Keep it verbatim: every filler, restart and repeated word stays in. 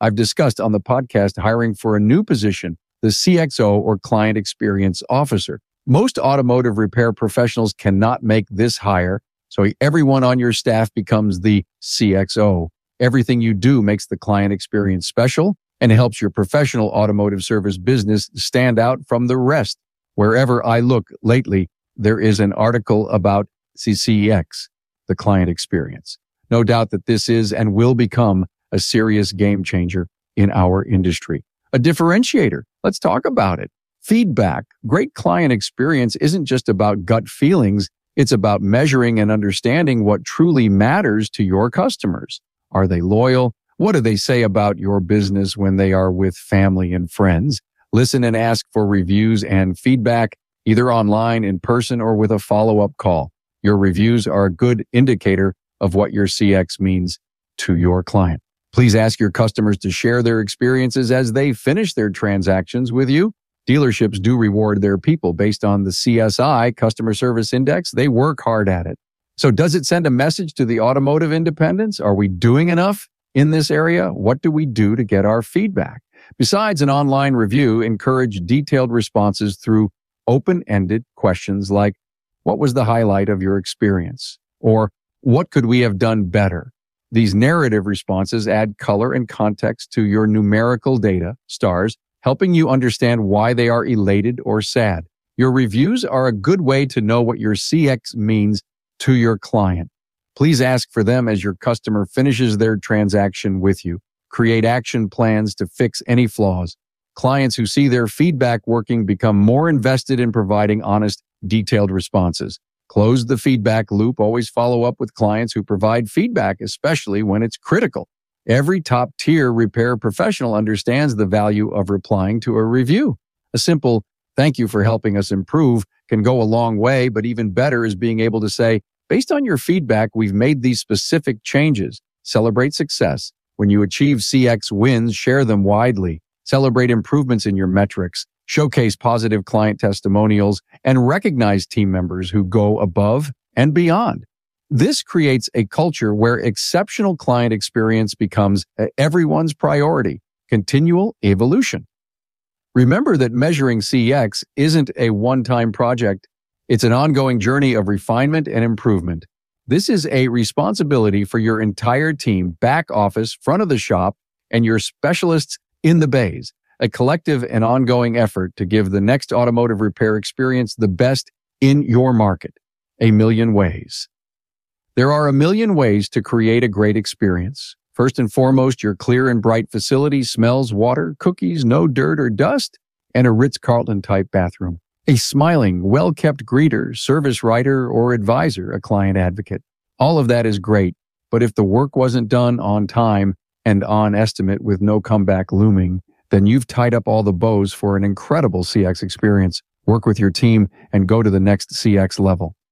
I've discussed on the podcast hiring for a new position, the C X O or Client Experience Officer. Most automotive repair professionals cannot make this hire, so everyone on your staff becomes the C X O. Everything you do makes the client experience special and helps your professional automotive service business stand out from the rest. Wherever I look lately, there is an article about C C X, the client experience. No doubt that this is and will become a serious game changer in our industry. A differentiator. Let's talk about it. Feedback. Great client experience isn't just about gut feelings. It's about measuring and understanding what truly matters to your customers. Are they loyal? What do they say about your business when they are with family and friends? Listen and ask for reviews and feedback, either online, in person, or with a follow-up call. Your reviews are a good indicator of what your C X means to your client. Please ask your customers to share their experiences as they finish their transactions with you. Dealerships do reward their people based on the C S I, Customer Service Index. They work hard at it. So does it send a message to the automotive independents? Are we doing enough in this area? What do we do to get our feedback? Besides an online review, encourage detailed responses through open-ended questions like, what was the highlight of your experience? Or what could we have done better? These narrative responses add color and context to your numerical data, stars, helping you understand why they are elated or sad. Your reviews are a good way to know what your C X means to your client. Please ask for them as your customer finishes their transaction with you. Create action plans to fix any flaws. Clients who see their feedback working become more invested in providing honest, detailed responses. Close the feedback loop. Always follow up with clients who provide feedback, especially when it's critical. Every top-tier repair professional understands the value of replying to a review. A simple, thank you for helping us improve, can go a long way, but even better is being able to say, based on your feedback, we've made these specific changes. Celebrate success. When you achieve C X wins, share them widely. Celebrate improvements in your metrics. Showcase positive client testimonials and recognize team members who go above and beyond. This creates a culture where exceptional client experience becomes everyone's priority. Continual evolution. Remember that measuring C X isn't a one-time project. It's an ongoing journey of refinement and improvement. This is a responsibility for your entire team, back office, front of the shop, and your specialists in the bays. A collective and ongoing effort to give the next automotive repair experience the best in your market. A million ways. There are a million ways to create a great experience. First and foremost, your clear and bright facility smells water, cookies, no dirt or dust, and a Ritz-Carlton type bathroom. A smiling, well-kept greeter, service writer, or advisor, a client advocate. All of that is great, but if the work wasn't done on time and on estimate with no comeback looming, then you've tied up all the bows for an incredible C X experience. Work with your team and go to the next C X level.